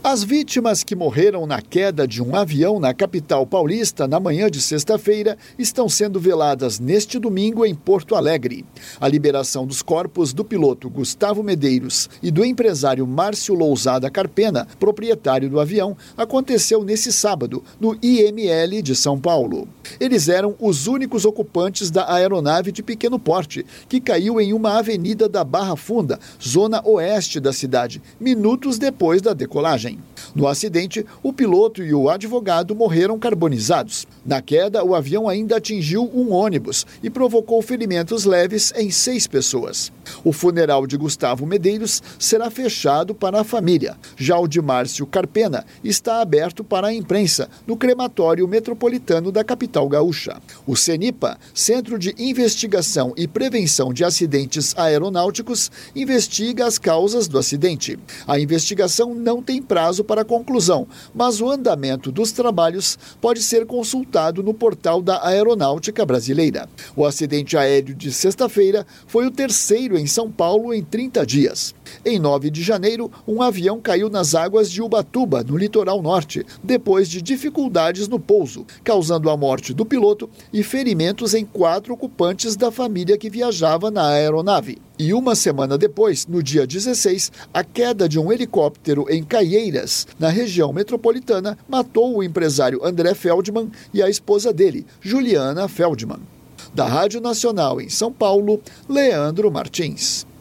As vítimas que morreram na queda de um avião na capital paulista na manhã de sexta-feira estão sendo veladas neste domingo em Porto Alegre. A liberação dos corpos do piloto Gustavo Medeiros e do empresário Márcio Lousada Carpena, proprietário do avião, aconteceu nesse sábado, no IML de São Paulo. Eles eram os únicos ocupantes da aeronave de pequeno porte, que caiu em uma avenida da Barra Funda, zona oeste da cidade, minutos depois da decolagem. No acidente, o piloto e o advogado morreram carbonizados. Na queda, o avião ainda atingiu um ônibus e provocou ferimentos leves em 6 pessoas. O funeral de Gustavo Medeiros será fechado para a família. Já o de Márcio Carpena está aberto para a imprensa, no crematório metropolitano da capital gaúcha. O CENIPA, Centro de Investigação e Prevenção de Acidentes Aeronáuticos, investiga as causas do acidente. A investigação não tem prazo para conclusão, mas o andamento dos trabalhos pode ser consultado no portal da Aeronáutica Brasileira. O acidente aéreo de sexta-feira foi o terceiro em São Paulo em 30 dias. Em 9 de janeiro, um avião caiu nas águas de Ubatuba, no litoral norte, depois de dificuldades no pouso, causando a morte do piloto e ferimentos em 4 ocupantes da família que viajava na aeronave. E uma semana depois, no dia 16, a queda de um helicóptero em Caieiras, na região metropolitana, matou o empresário André Feldman e a esposa dele, Juliana Feldman. Da Rádio Nacional em São Paulo, Leandro Martins.